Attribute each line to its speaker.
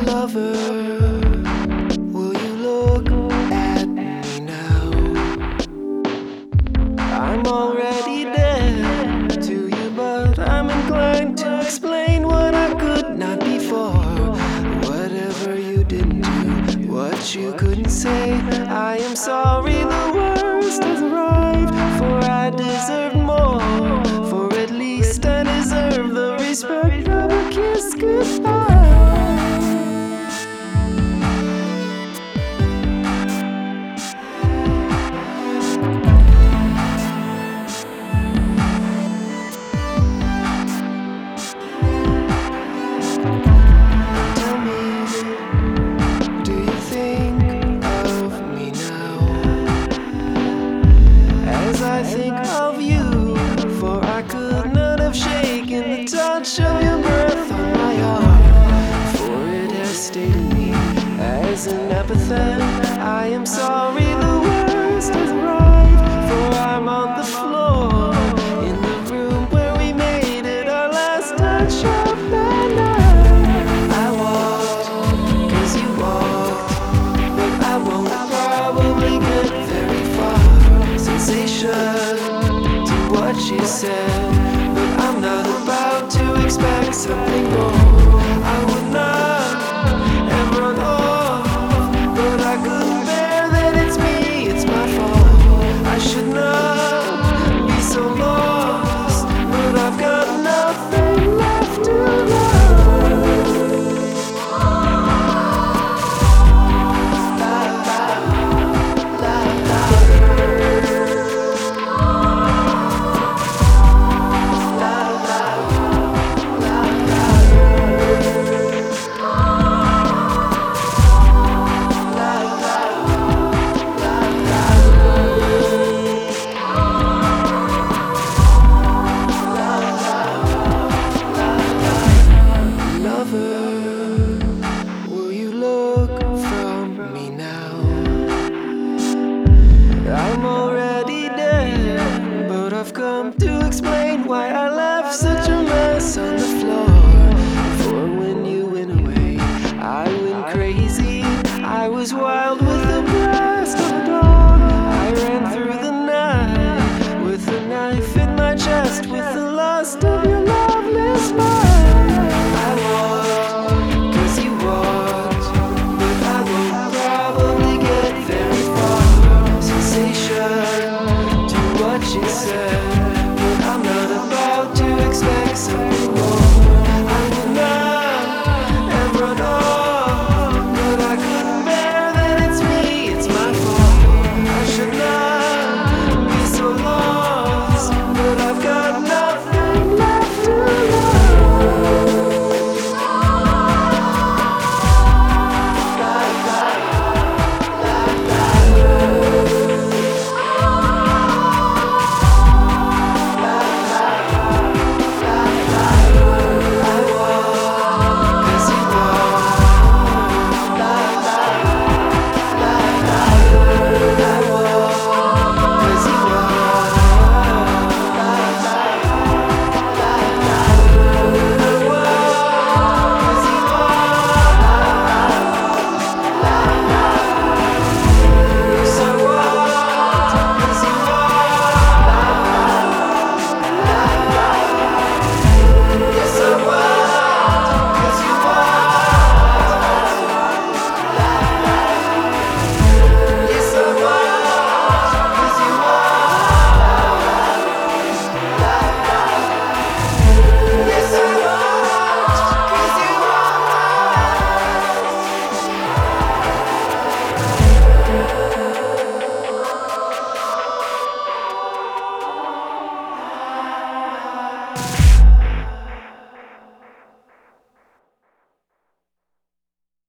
Speaker 1: Lover, will you look at me now? I'm already dead to you, but I'm inclined to explain what I could not before. Whatever you didn't do, what you couldn't say, I am sorry the worst has arrived, for I deserve more. For at least I deserve the respect of a kiss goodbye. I think of you, for I could not have shaken the touch of your breath on my arm, for it has stayed in me as an epithet. I am sorry the worst has arrived, for I'm on the floor in the room where we made it our last touch of the night. I walked, 'cause you walked, but I won't probably get very far. Sensation to what she said, but I'm not about to expect something more. I would not have run off, but I couldn't bear that it's me, it's my fault. I should not be so lost, but I've got nothing left to love. Will you look from me now? I'm already dead, but I've come to explain why I left such a mess on the floor. For when you went away, I went crazy. I was wild